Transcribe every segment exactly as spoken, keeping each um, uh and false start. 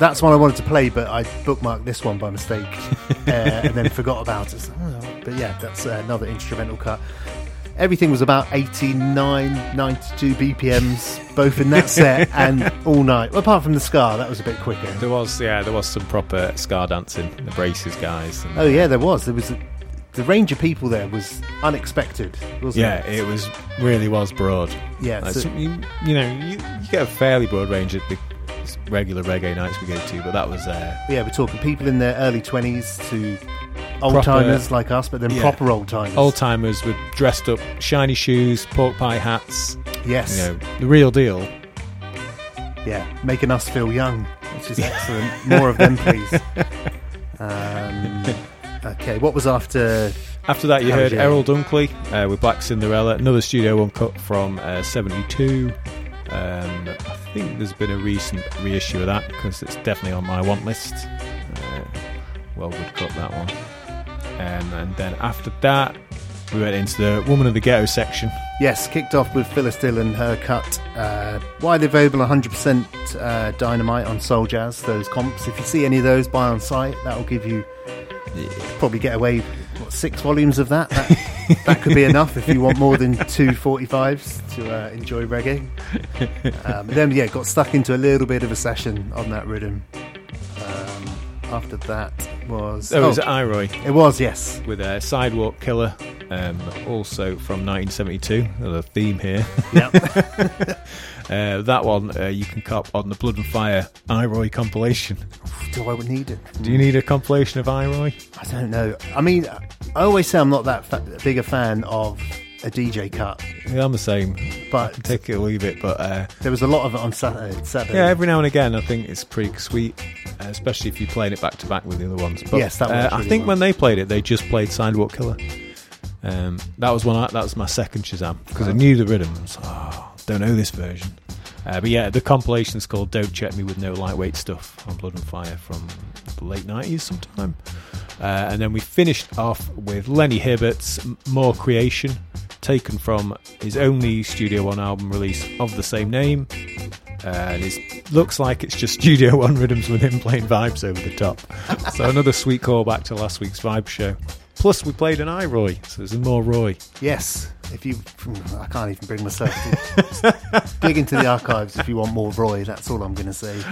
that's one I wanted to play, but I bookmarked this one by mistake uh, and then forgot about it. So, oh, but yeah, that's uh, another instrumental cut. Everything was about eighty-nine, ninety-two B P Ms, both in that set and all night. Well, apart from the ska, that was a bit quicker. There was, yeah, there was some proper ska dancing. The Braces guys. And oh yeah, there was. There was a, the range of people there was unexpected, wasn't yeah, it? it was really was broad. Yeah, like, so, so you, you know, you, you get a fairly broad range at the regular reggae nights we go to, but that was uh, yeah, we're talking people in their early twenties to old timers like us, but then yeah, proper old timers. Old timers with dressed up, shiny shoes, pork pie hats. Yes, you know, the real deal. Yeah, making us feel young, which is excellent. More of them, please. Um, okay, what was after? After that, you heard Jane? Errol Dunkley uh, with Black Cinderella, another Studio One cut from uh, seventy-two. Um, I think there's been a recent reissue of that because it's definitely on my want list. Uh, well, good cut that one. Um, and then after that, we went into the Woman of the Ghetto section. Yes, kicked off with Phyllis Dillon, her cut. Uh, widely available one hundred percent uh, Dynamite on Soul Jazz, those comps. If you see any of those, buy on site. That will give you, yeah, probably get away, what, six volumes of that? That, that could be enough if you want more than two forty-fives to uh, enjoy reggae. Um, then, yeah, got stuck into a little bit of a session on that rhythm. Um, after that was... Oh, oh, it was I-Roy. It was, yes. With a Sidewalk Killer, um, also from nineteen seventy-two. Another theme here. Yep. uh, that one uh, you can cop on the Blood and Fire I-Roy compilation. Do I need it? Do you need a compilation of I-Roy? I don't know. I mean, I always say I'm not that fa- big a fan of a D J cut. Yeah, I'm the same. But take it or leave it. But uh, there was a lot of it on Saturday. Saturday. Yeah, every now and again, I think it's pretty sweet, uh, especially if you're playing it back to back with the other ones. But, yes, that was uh, really I think well. when they played it, they just played Sidewalk Killer. Um, that was one. I, that was my second Shazam because oh. I knew the rhythms. Oh, don't know this version. Uh, but yeah, the compilation's called Don't Check Me With No Lightweight Stuff on Blood and Fire from the late nineties sometime. Uh, and then we finished off with Lenny Hibbert's More Creation, taken from his only Studio One album release of the same name. Uh, and it looks like it's just Studio One rhythms with him playing vibes over the top. So another sweet callback to last week's Vibe show. Plus, we played an I-Roy, so there's more Roy. Yes. If you, I can't even bring myself to dig into the archives if you want more Roy. That's all I'm going to say.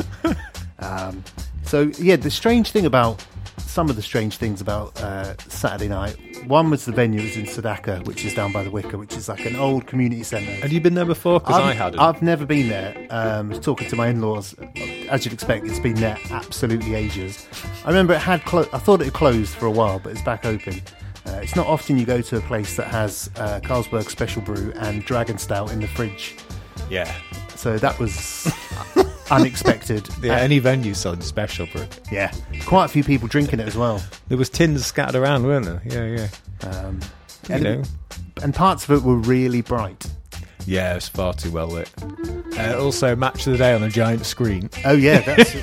Um, so, yeah, the strange thing about, some of the strange things about uh, Saturday night, one was the venue, it was in Sadaka, which is down by the Wicker, which is like an old community centre. Had you been there before? Because I hadn't. I've never been there. Um, I was talking to my in-laws. As you'd expect, it's been there absolutely ages. I remember it had clo- I thought it had closed for a while, but it's back open. Uh, it's not often you go to a place that has uh, Carlsberg Special Brew and Dragon Stout in the fridge. Yeah. So that was unexpected. Yeah, uh, any venue selling Special Brew. Yeah. Quite a few people drinking it as well. There was tins scattered around, weren't there? Yeah, yeah. Um, you and, know. and parts of it were really bright. Yeah, it was far too well lit. Uh, also, Match of the Day on a giant screen. Oh, yeah. That's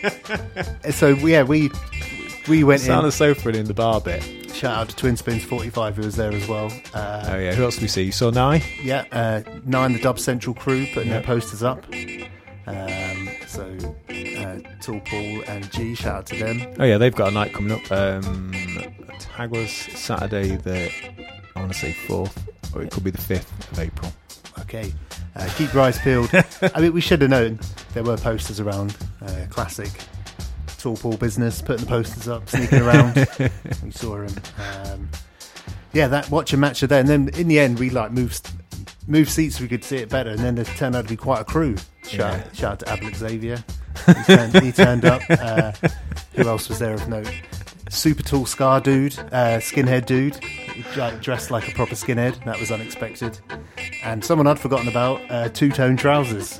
it. So, yeah, we we went Sound in. of sofa in the bar bit. Shout out to Twin Spins forty-five, who was there as well. Uh, oh, yeah. Who else did we see? You saw Nye? Yeah, uh, Nine, the Dub Central crew, putting Yep. their posters up. Um, so, uh, Tall Paul and G, shout out to them. Oh, yeah, they've got a night coming up. Um, tag was Saturday, the, I want to say fourth, or it could be the fifth of April. Okay. Uh, keep your eyes peeled. I mean, we should have known there were posters around. Uh, classic Tall Paul business, putting the posters up, sneaking around. We saw him. Um, yeah, that watch a match of that, and then in the end we like moved moved seats so we could see it better, and then it turned out to be quite a crew. Shout, Yeah. shout out to Abel Xavier. He turned, he turned up. Uh, who else was there of note? Super tall scar dude, uh, skinhead dude, like, dressed like a proper skinhead. That was unexpected. And someone I'd forgotten about, uh, two-tone trousers.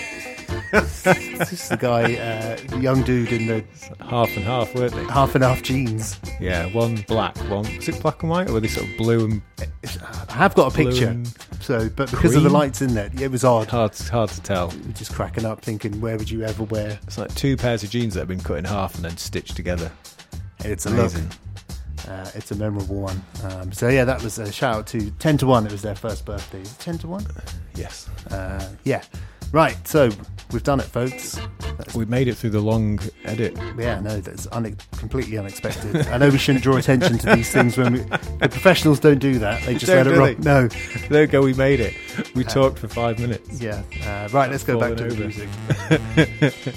This is the guy, uh, the young dude in the Half and half, weren't they? half and half jeans. Yeah, one black, one... Was it black and white, or were they sort of blue and... I have got a Blue picture, and so but because of the cream? lights in there, it was odd. Hard, hard to tell. Just cracking up, thinking, where would you ever wear? It's like two pairs of jeans that have been cut in half and then stitched together. It's a Amazing. look. Uh, it's a memorable one. Um, so yeah, that was a shout out to ten to one. It was their first birthday. Is it ten to one? Yes. Uh, yeah. Right. So we've done it, folks. We made it through the long edit. Yeah, no, that's une- completely unexpected. I know we shouldn't draw attention to these things when we, the professionals don't do that. They just Don't, let it do rock. they? No. There we go, we made it. We Uh, talked for five minutes. Yeah. Uh, right, let's go back to Falling the over. music.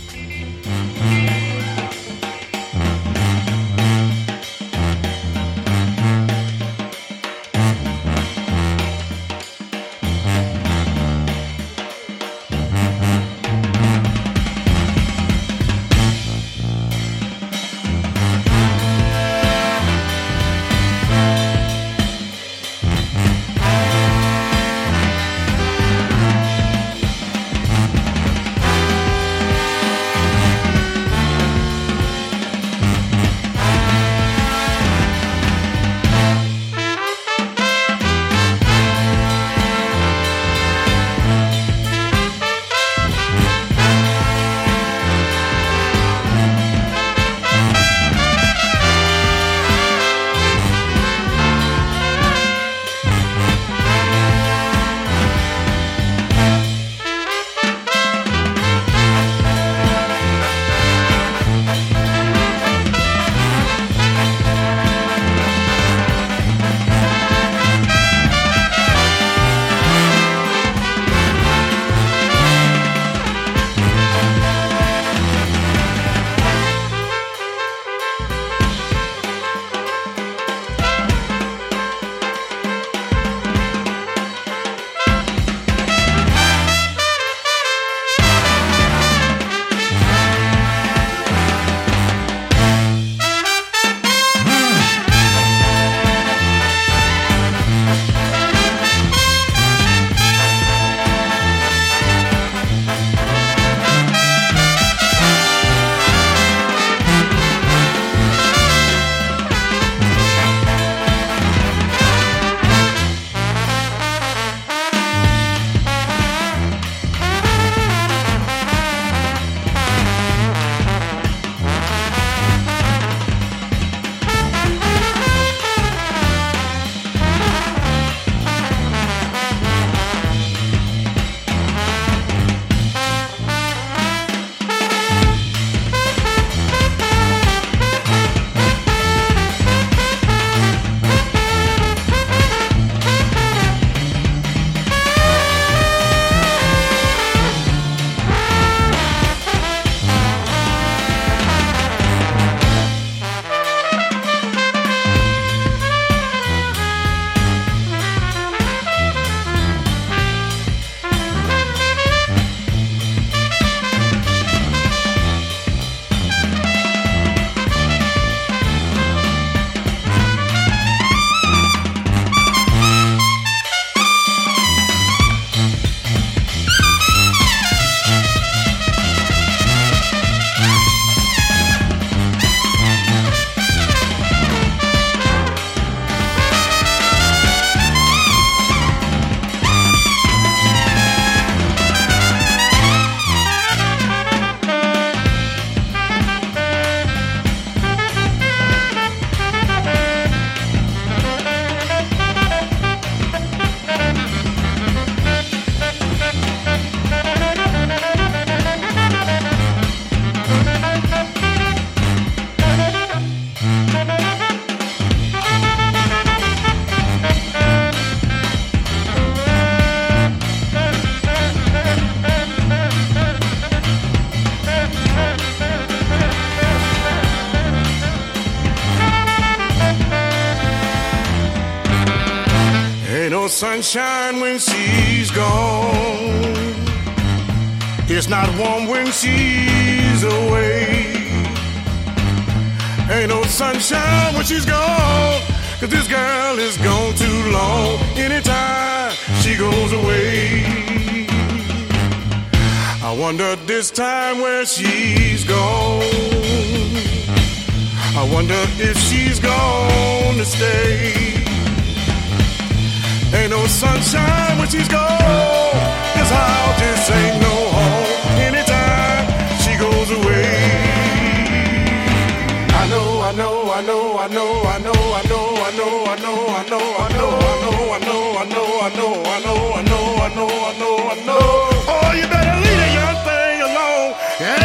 Sunshine when she's gone. It's not warm when she's away. Ain't no sunshine when she's gone, 'cause this girl is gone too long. Anytime she goes away, I wonder this time where she's gone. I wonder if she's gonna stay. Ain't no sunshine when she's gone. This house just ain't no home. Anytime she goes away, I know, I know, I know, I know, I know, I know, I know, I know, I know, I know, I know, I know, I know, I know, I know, I know, I know, I know, I know. Oh, you better leave that young thing alone.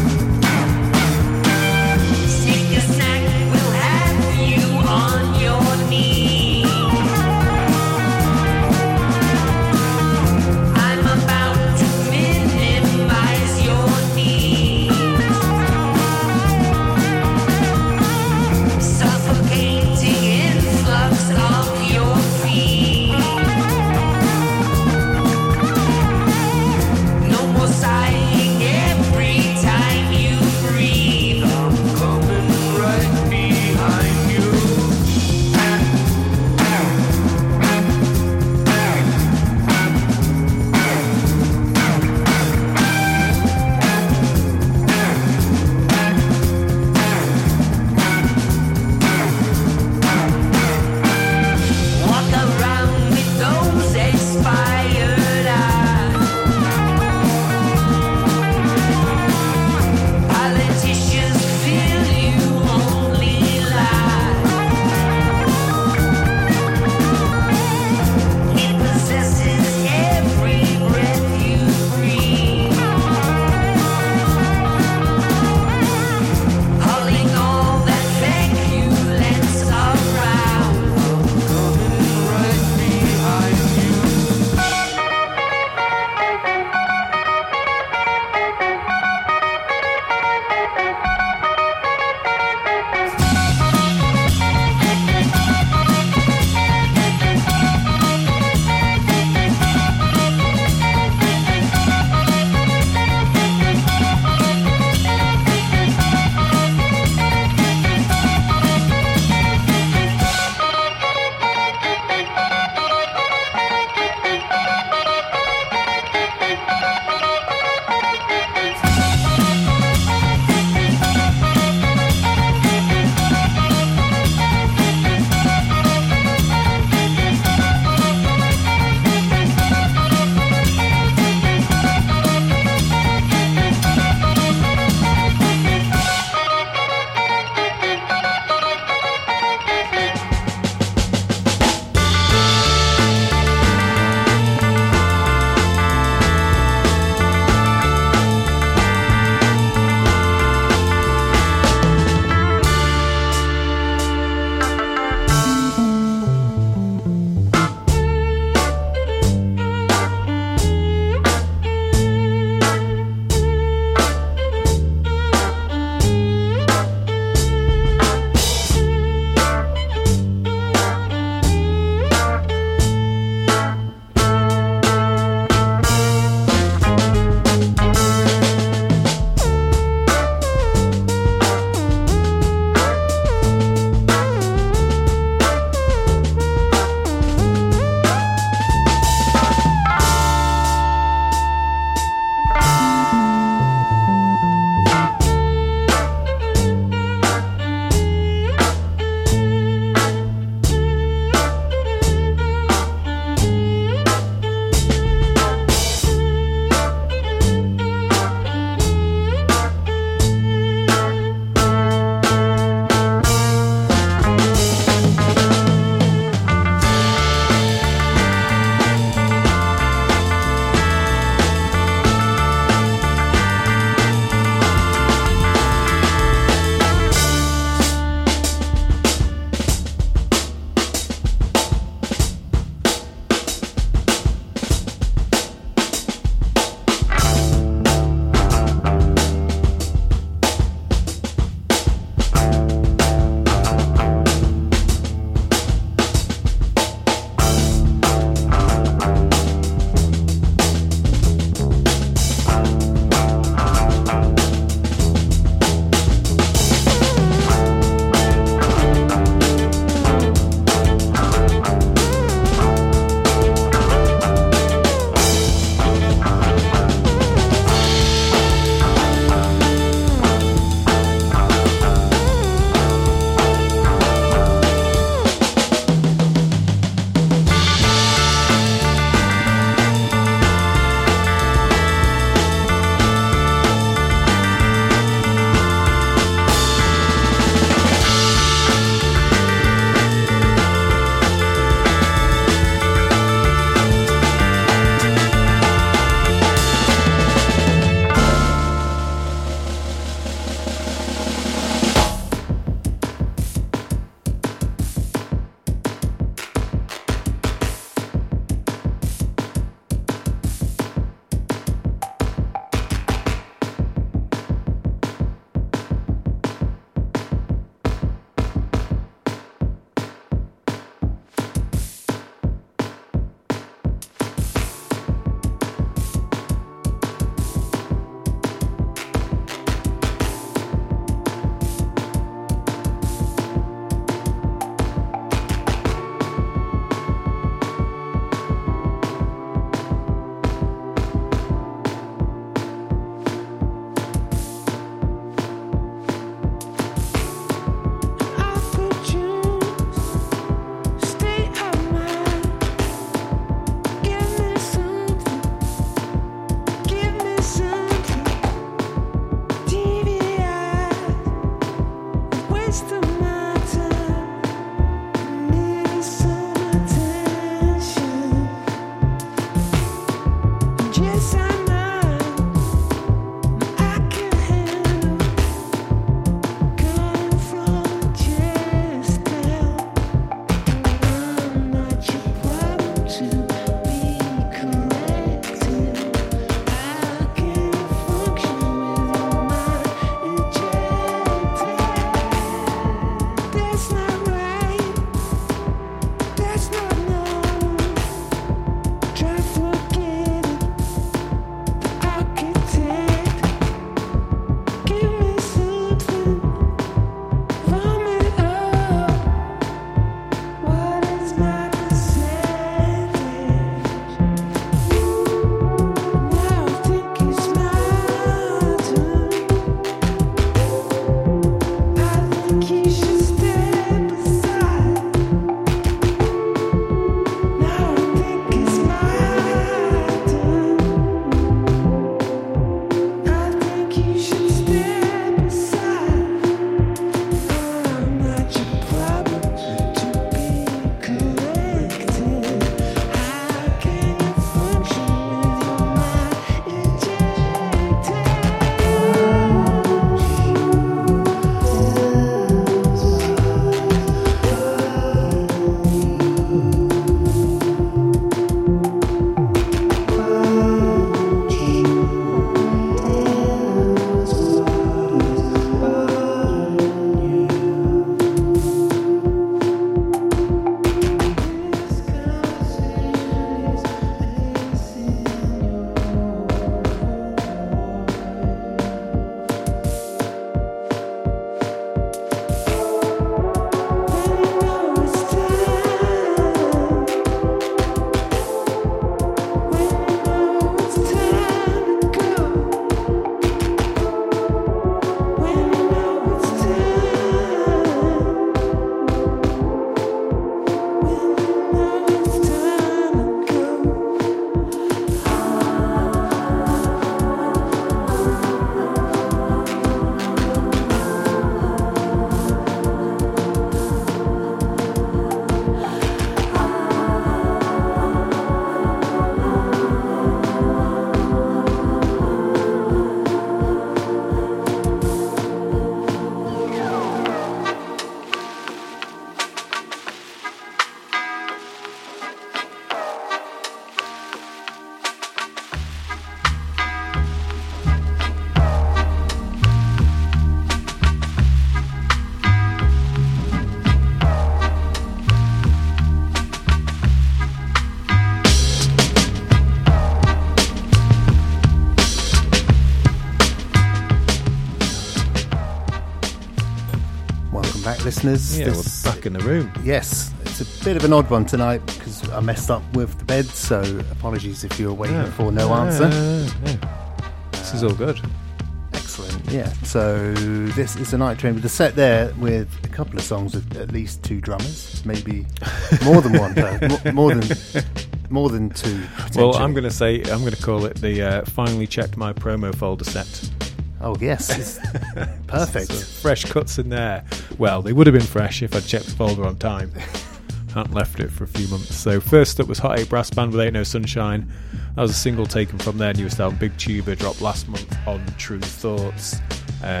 listeners. Yeah, this, we're back in the room. Yes, it's a bit of an odd one tonight because I messed up with the bed, so apologies if you're waiting Yeah. for no Yeah, answer. yeah, yeah. This is all good. Excellent, yeah. So this is a night train with a set there with a couple of songs with at least two drummers, maybe more than one, though. More, more than more than two. Well, I'm going to say I'm going to call it the uh, finally checked my promo folder set. Oh yes, it's perfect. So fresh cuts in there. Well, they would have been fresh if I'd checked the folder on time. Hadn't left it for a few months. So first up was Hot eight Brass Band with Ain't No Sunshine. That was a single taken from their newest album, Big Tuba, dropped last month on True Thoughts. Um,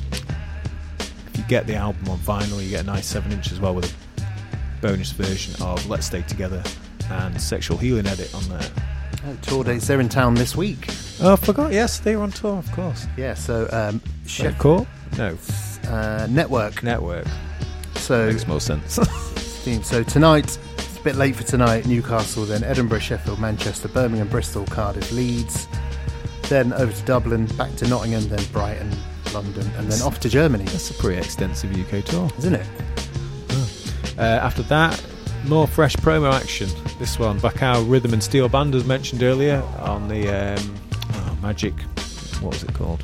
if you get the album on vinyl, you get a nice seven inch as well with a bonus version of Let's Stay Together and Sexual Healing edit on there. Oh, tour dates, they're in town this week. Oh, I forgot. Yes, they were on tour, of course. Yeah, so um, Chef Court? No. Uh, Network. Network. So makes more sense. So tonight, it's a bit late for tonight, Newcastle, then Edinburgh, Sheffield, Manchester, Birmingham, Bristol, Cardiff, Leeds, then over to Dublin, back to Nottingham, then Brighton, London, and then off to Germany. That's a pretty extensive U K tour, isn't it? Oh. Uh, after that, more fresh promo action. This one, Bacau Rhythm and Steel Band, as mentioned earlier, on the um, oh, Magic, what was it called?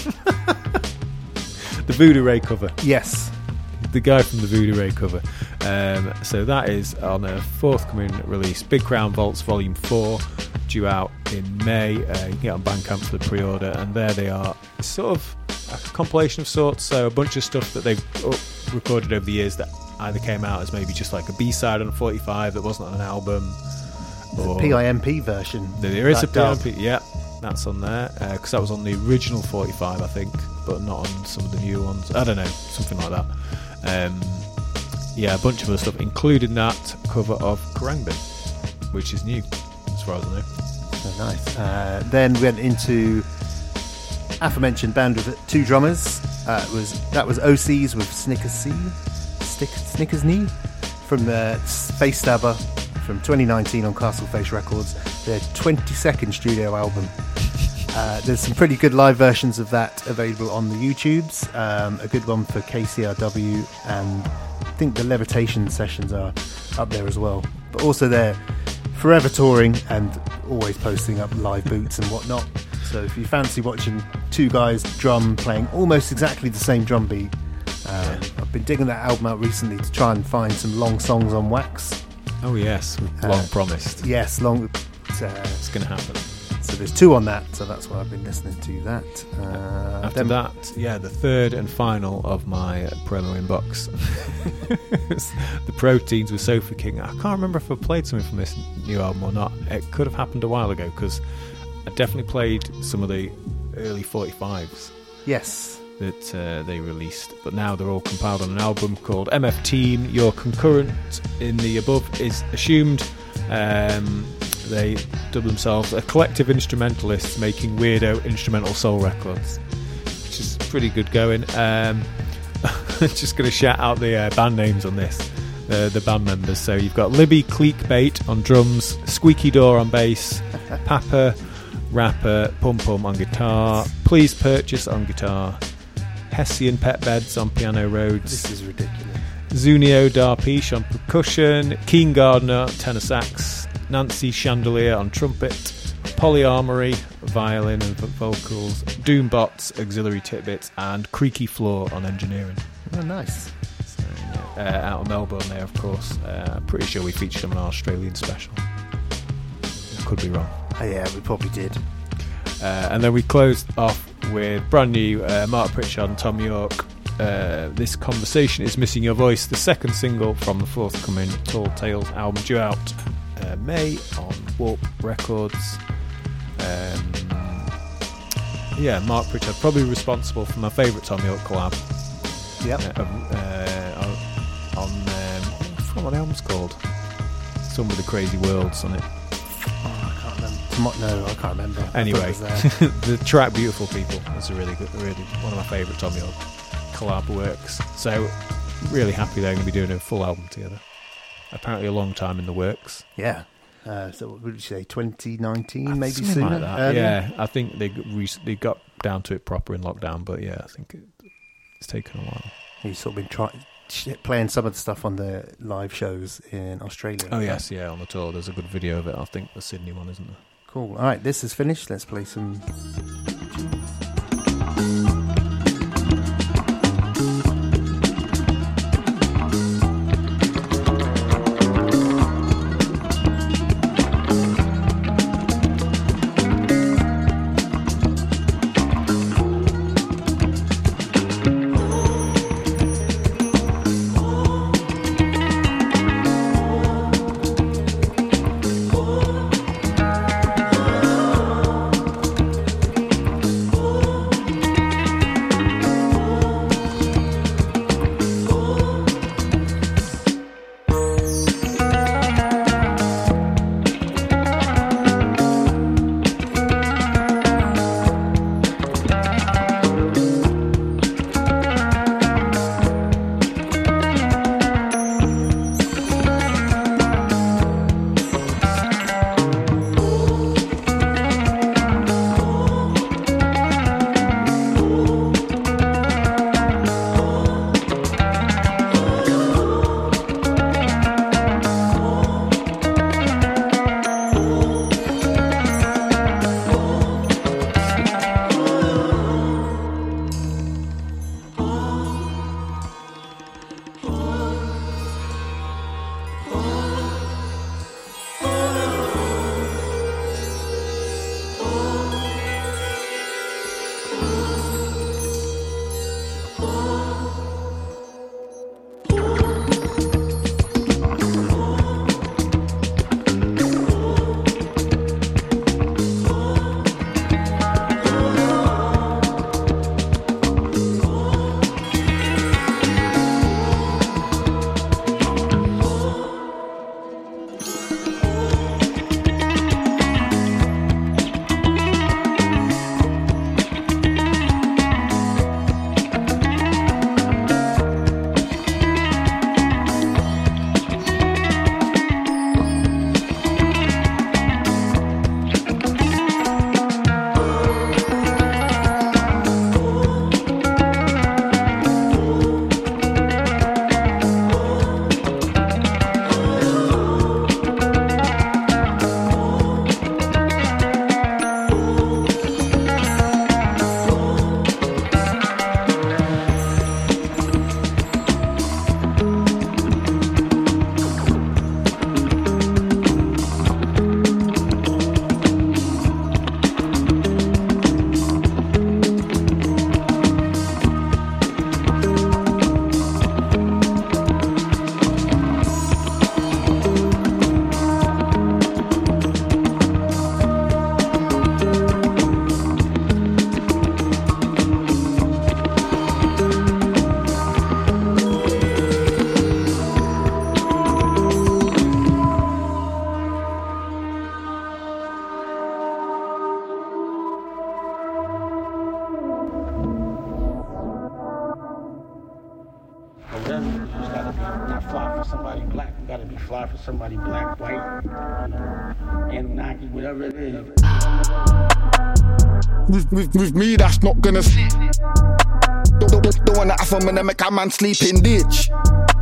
The Voodoo Ray cover. Yes. The guy from the Voodoo Ray cover. Um, so that is on a forthcoming release, Big Crown Vaults Volume four, due out in May. Uh, you can get on Bandcamp for the pre-order, and there they are. It's sort of a compilation of sorts, so a bunch of stuff that they've recorded over the years that either came out as maybe just like a B-side on a forty-five that wasn't on an album. There's or a P I M P version. There is a that P I M dub. P, yeah, that's on there because that was on the original forty-five, I think, but not on some of the new ones. I don't know, something like that. Um, yeah, a bunch of other stuff, including that cover of Khruangbin, which is new, as far as I know. Oh, nice. Uh, then we went into aforementioned band with two drummers. Uh, it was that was O Cs with Snickers C, Stick, Snickers Knee from the Space Stabber from twenty nineteen on Castle Face Records. Their twenty-second studio album. Uh, there's some pretty good live versions of that available on the YouTubes. Um, a good one for K C R W, and I think the Levitation sessions are up there as well. But also they're forever touring and always posting up live boots and whatnot. So if you fancy watching two guys drum playing almost exactly the same drum beat, um, I've been digging that album out recently to try and find some long songs on wax. Oh yes, long Uh, promised. Yes, long. Uh, It's going to happen. so there's two on that, so that's why I've been listening to that. Uh, After then- that, yeah, the third and final of my uh, promo inbox. The Proteins with Sofa King. I can't remember if I played something from this new album or not. It could have happened a while ago because I definitely played some of the early forty-fives Yes. that uh, they released, but now they're all compiled on an album called M F Team. Your concurrent in the above is assumed. Um, they dub themselves a collective instrumentalists making weirdo instrumental soul records, which is pretty good going. Um, just going to shout out the uh, band names on this, uh, the band members. So you've got Libby Cleekbait on drums, Squeaky Door on bass, Papa Rapper Pum Pum on guitar, Please Purchase on guitar, Hessian Pet Beds on piano Rhodes, This is ridiculous. Zunio Darpiche on percussion, Keen Gardner tenor sax, Nancy Chandelier on trumpet, Polyarmory violin and vocals, Doombots auxiliary tidbits, and Creaky Floor on engineering. Oh, nice. So, yeah, uh, out of Melbourne there, of course. Uh, pretty sure we featured them in our Australian special. I could be wrong. Oh, yeah, we probably did. Uh, and then we closed off with brand new uh, Mark Pritchard and Tom York. Uh, This Conversation is Missing Your Voice, the second single from the forthcoming Tall Tales album due out uh, May on Warp Records. Um, yeah, Mark Pritchard, probably responsible for my favourite Tom York collab. Yep. Uh, uh, on, on um, what what the album's called? Some with the Crazy Worlds on it. Oh, I can't remember. Tomo- no, I can't remember. I thought it Anyway, was there. the track "Beautiful People" is a really good, really one of my favourite Tom York collab works. So, really happy they're going to be doing a full album together. Apparently, a long time in the works. Yeah. Uh, so what would you say, twenty nineteen, maybe Something sooner? like that. Earlier? Yeah, I think they got rec- they got down to it proper in lockdown, but yeah, I think it, it's taken a while. He's sort of been trying, playing some of the stuff on the live shows in Australia. Oh yes, yeah, on the tour. There's a good video of it. I think the Sydney one, isn't there? Cool. All right, this is finished. Let's play some. Or whatever, you just gotta be not fly for somebody black, you gotta be fly for somebody black, white, you know, Anunnaki, whatever it is. With, with, with me, that's not gonna sleep. Don't, don't, don't wanna have a man make a man sleep in ditch.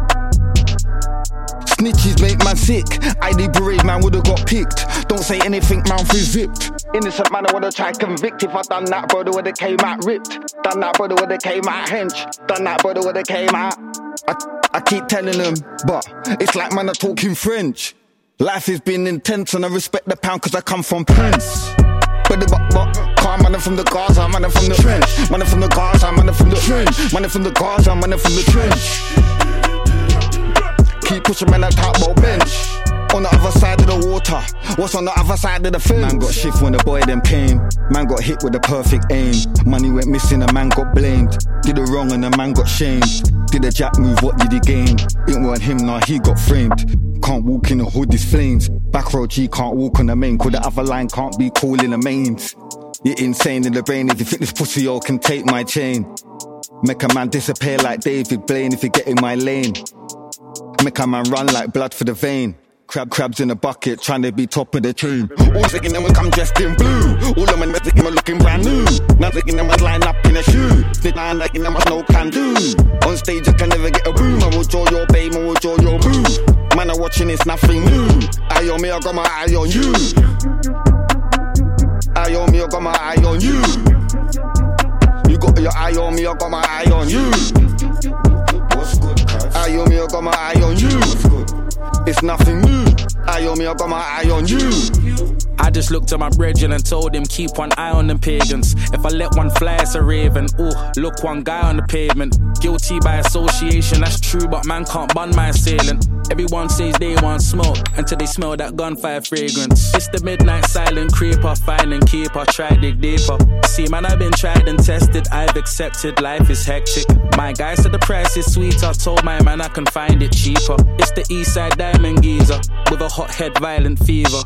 Snitches make man sick. I D parade man would've got picked. Don't say anything, mouth is zipped. Innocent man I would've tried convict. If I done that, brother would've came out ripped. Done that, brother would've came out hench. Done that, brother would've came out. I, I keep telling them, but it's like man are talking French. Life has been intense and I respect the pound cause I come from Prince. But the but, but, car man from the Gaza, man from the trench. Man from the Gaza, man from the trench. Man from the Gaza, man from the trench. Keep pushing man that top boat bench. On the other side of the water, what's on the other side of the fence? Man got shift when the boy them came. Man got hit with the perfect aim. Money went missing, a man got blamed. Did it wrong and the man got shamed. Did a jack move, what did he gain? It weren't him, nah, he got framed. Can't walk in the hood, it's flames. Back row G can't walk on the main. Cause the other line can't be cool in the mains. You're insane in the brain. If you think this pussy, y'all can take my chain. Make a man disappear like David Blaine if you get in my lane. Make a man run like blood for the vein. Crab crabs in a bucket, trying to be top of the chain. All thinking them will come dressed in blue. All them men thinking them looking brand new. Now thinking them must line up in a shoe. They line like them must no can do. On stage you can never get a boom. I will draw your babe, I will draw your boo. Man are watching, it's nothing new. Eye on me, I got my eye on you. Eye on me, I got my eye on you. You got your eye on me, I got my eye on you. What's good, cuz? Eye on me, I got my eye on you. What's good? It's nothing new. Eye on me, I got my eye on you. I just looked at my brethren and told him keep one eye on them pagans. If I let one fly, it's a raven. Ooh, look, one guy on the pavement. Guilty by association, that's true, but man can't bun my assailant. Everyone says they want smoke until they smell that gunfire fragrance. It's the midnight silent creeper, find and keep. I try dig deeper. See, man, I've been tried and tested. I've accepted life is hectic. My guy said the price is sweet. I told my man I can find it cheaper. It's the Eastside Diamond Geezer with a hot head, violent fever.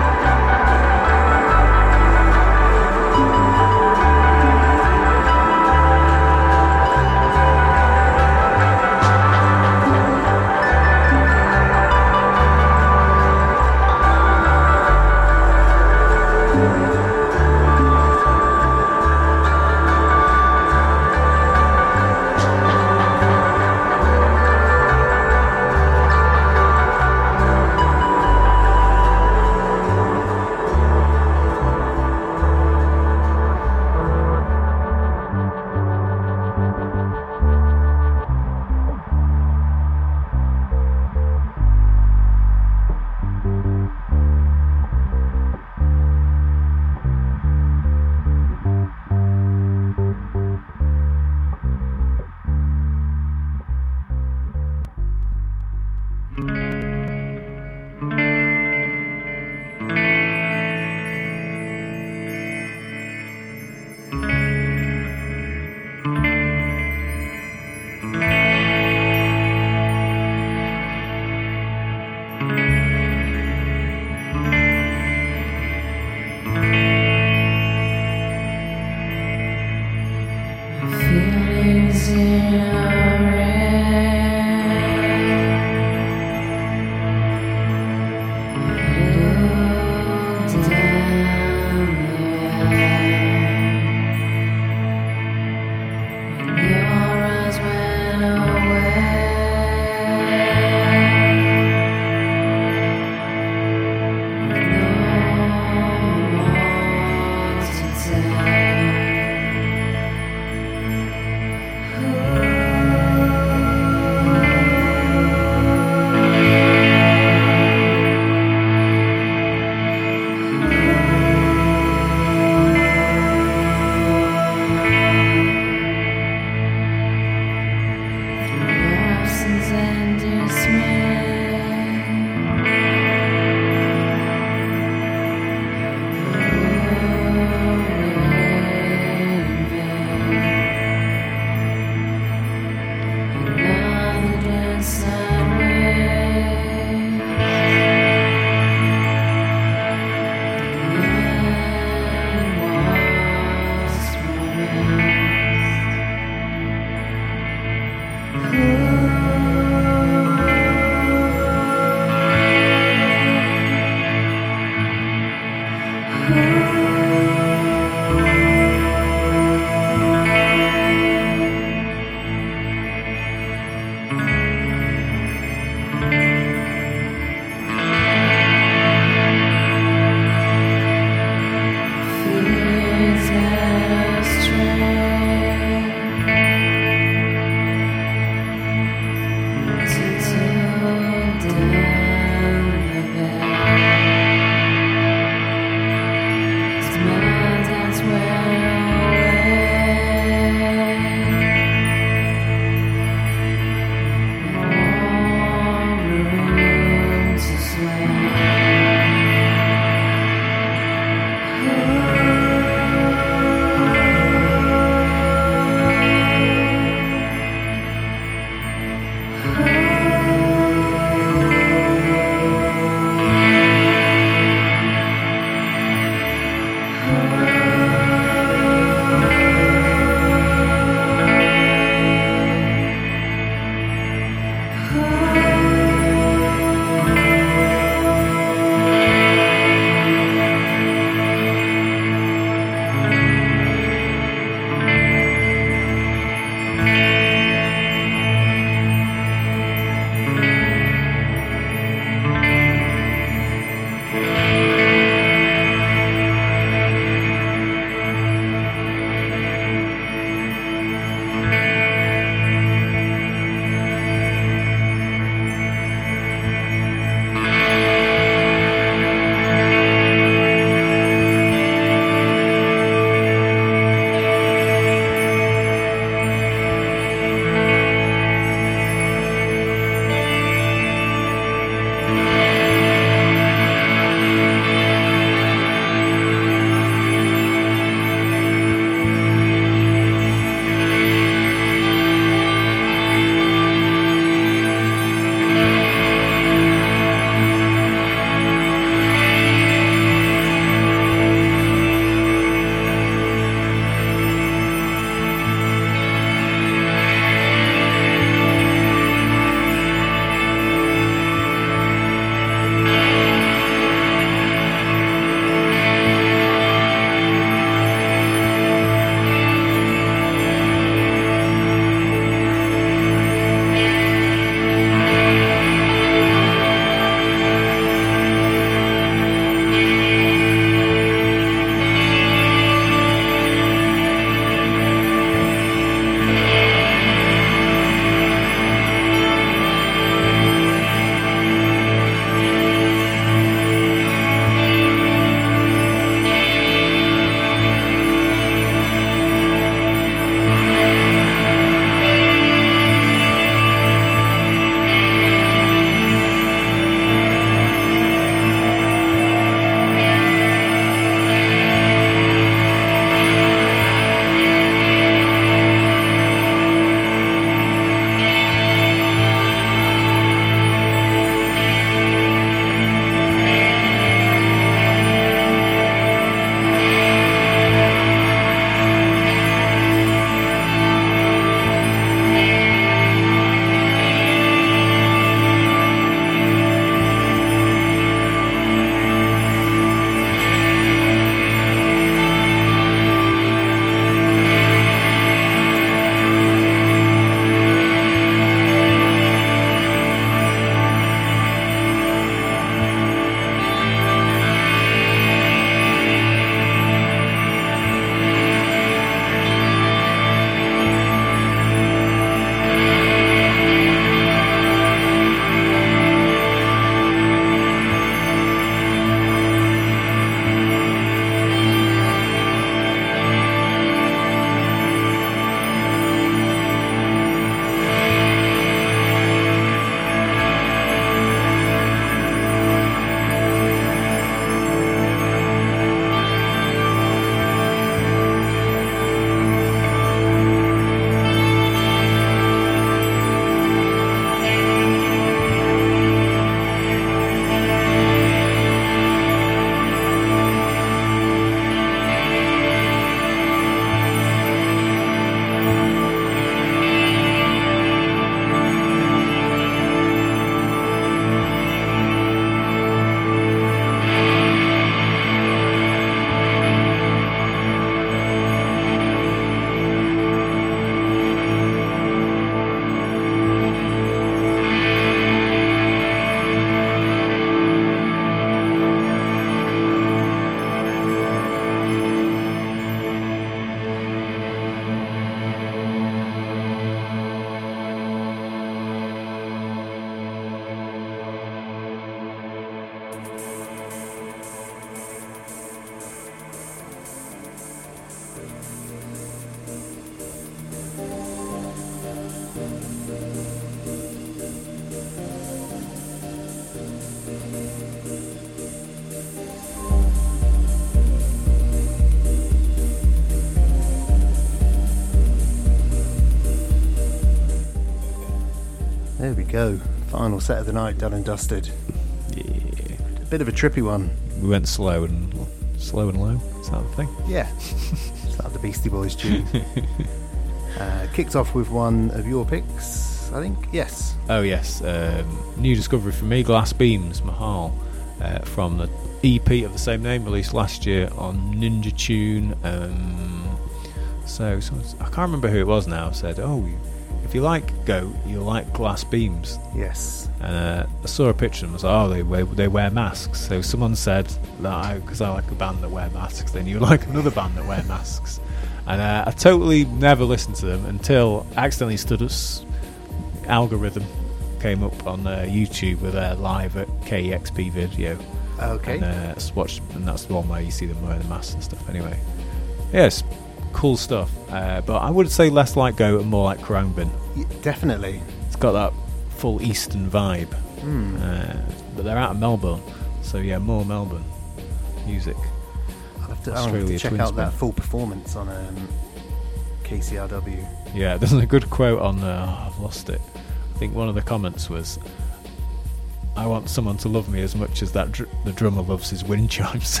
go. Final set of the night, done and dusted. Yeah. A bit of a trippy one. We went slow and slow and low. Is that the thing? Yeah. It's like the Beastie Boys tune. uh, kicked off with one of your picks, I think. Yes. Oh yes. Um, new discovery for me, Glass Beams, Mahal, uh, from the E P of the same name, released last year on Ninja Tune. Um, so, so I can't remember who it was now. Said, "Oh, if you like Goat, you'll like Glass Beams." Yes. And uh, I saw a picture and was like, "Oh, they wear, they wear masks." So someone said that because I, I like a band that wear masks, then you like another band that wear masks. And uh, I totally never listened to them until I accidentally stood us algorithm came up on uh, YouTube with a live at K E X P video. Okay. And, uh, watched, and that's the one where you see them wearing the masks and stuff. Anyway, yes, cool stuff. Uh, but I would say less like Goat and more like Khruangbin. Yeah, definitely. It's got that full Eastern vibe. Mm. Uh, but they're out of Melbourne, so yeah, more Melbourne music. I'll have to, I'll have Australia to check twin out spin. that full performance on um, K C R W. Yeah, there's a good quote on. Uh, oh, I've lost it. I think one of the comments was, "I want someone to love me as much as that dr- the drummer loves his wind chimes."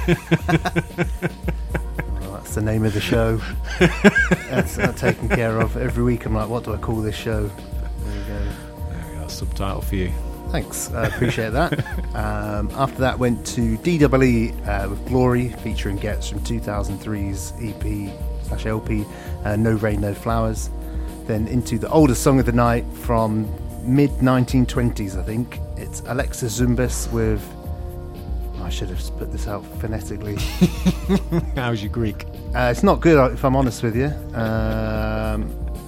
Well, that's the name of the show. That's uh, taken care of. Every week I'm like, what do I call this show? There you go. There we go, subtitle for you. Thanks, I appreciate that. Um, after that went to D W E uh, with Glory, featuring Gets from two thousand three's E P slash L P, uh, No Rain, No Flowers. Then into the oldest song of the night from mid nineteen twenties, I think. It's Alexa Zumbas with... I should have put this out phonetically. How's your Greek? Uh, it's not good, if I'm honest with you. Um,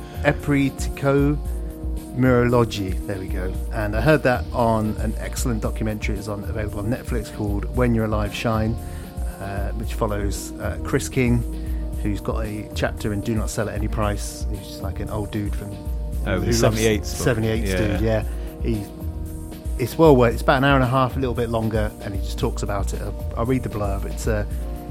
Epritiko Murology, there we go. And I heard that on an excellent documentary. It's on available on Netflix called When You're Alive, Shine, uh, which follows uh, Chris King, who's got a chapter in Do Not Sell at Any Price. He's just like an old dude from Oh, who the seventy-eights. seventy-eights Yeah. dude, yeah. He, it's well worth. It's about an hour and a half, a little bit longer, and he just talks about it. I'll, I'll read the blurb. It's a,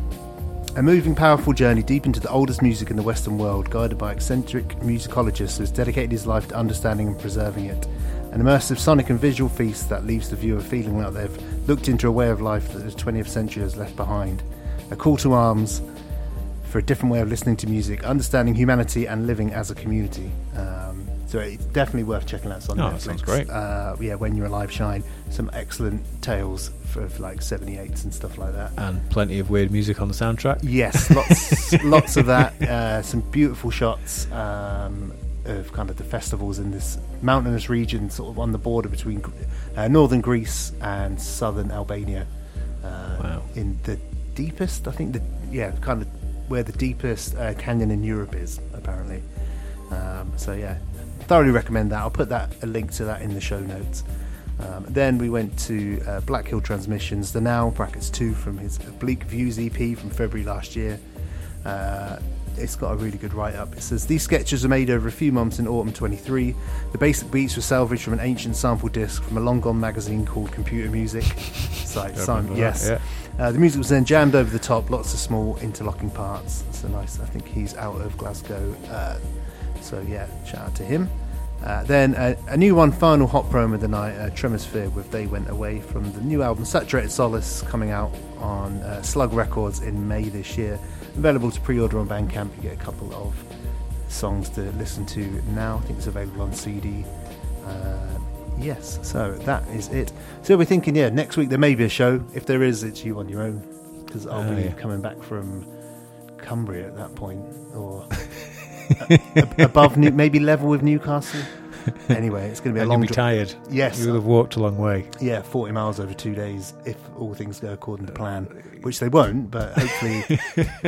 a moving, powerful journey deep into the oldest music in the Western world, guided by eccentric musicologist who has dedicated his life to understanding and preserving it. An immersive sonic and visual feast that leaves the viewer feeling like they've looked into a way of life that the twentieth century has left behind. A call to arms for a different way of listening to music, understanding humanity and living as a community. Um, so it's definitely worth checking out. It's on Oh, Netflix. that sounds great. Uh, yeah, When You're Alive, Shine. Some excellent tales for, of like seventy-eights and stuff like that. And plenty of weird music on the soundtrack. Yes, lots, lots of that. Uh, some beautiful shots um, of kind of the festivals in this mountainous region, sort of on the border between uh, northern Greece and southern Albania. Uh, Wow. In the deepest, I think, the yeah, kind of where the deepest uh, canyon in Europe is, apparently. Um, so yeah, thoroughly recommend that. I'll put that a link to that in the show notes. Um, then we went to uh, Black Hill Transmissions, the Now brackets two from his Oblique Views E P from February last year. Uh, it's got a really good write-up. It says, these sketches were made over a few months in autumn twenty-three. The basic beats were salvaged from an ancient sample disc from a long-gone magazine called Computer Music. It's like, Simon, remember yes. that, Uh, the music was then jammed over the top, lots of small interlocking parts. So nice. I think he's out of Glasgow. Uh, so yeah, shout out to him. Uh, then uh, a new one, final hot promo of the night, uh, Tremosphere with They Went Away, from the new album Saturated Solace, coming out on uh, Slug Records in May this year. Available to pre-order on Bandcamp. You get a couple of songs to listen to now. I think it's available on C D. Uh, yes, so that is it. So we're thinking, yeah, next week there may be a show. If there is, it's you on your own, because I'll Oh, be yeah. coming back from Cumbria at that point, or a- a- above, New- maybe level with Newcastle. Anyway, it's going to be a And long you'll be dri- tired. Yes, You will have walked a long way. yeah, forty miles over two days if all things go according to plan, which they won't. But hopefully,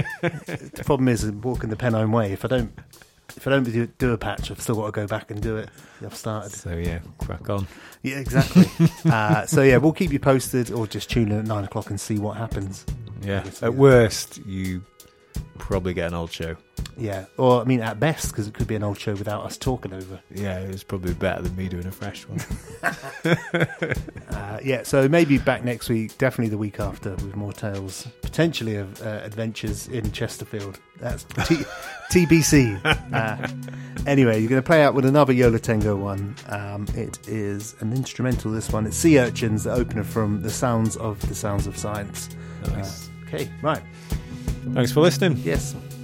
the problem is walking the Pennine Way. If I don't, if I don't do, do a patch, I've still got to go back and do it. I've started. So yeah, crack on. Yeah, exactly. uh, so yeah, we'll keep you posted, or just tune in at nine o'clock and see what happens. Yeah. Yes, At yeah. worst, you probably get an old show. Yeah, or I mean, at best, because it could be an old show without us talking over. Yeah, it was probably better than me doing a fresh one. uh, yeah, so maybe back next week, definitely the week after, with more tales, potentially of uh, adventures in Chesterfield. That's T- T B C. Uh, anyway, you're going to play out with another Yo La Tengo one. Um, it is an instrumental, this one. It's Sea Urchins, the opener from The Sounds of the Sounds of Science. Nice. Uh, okay, right. Thanks for listening. Yes.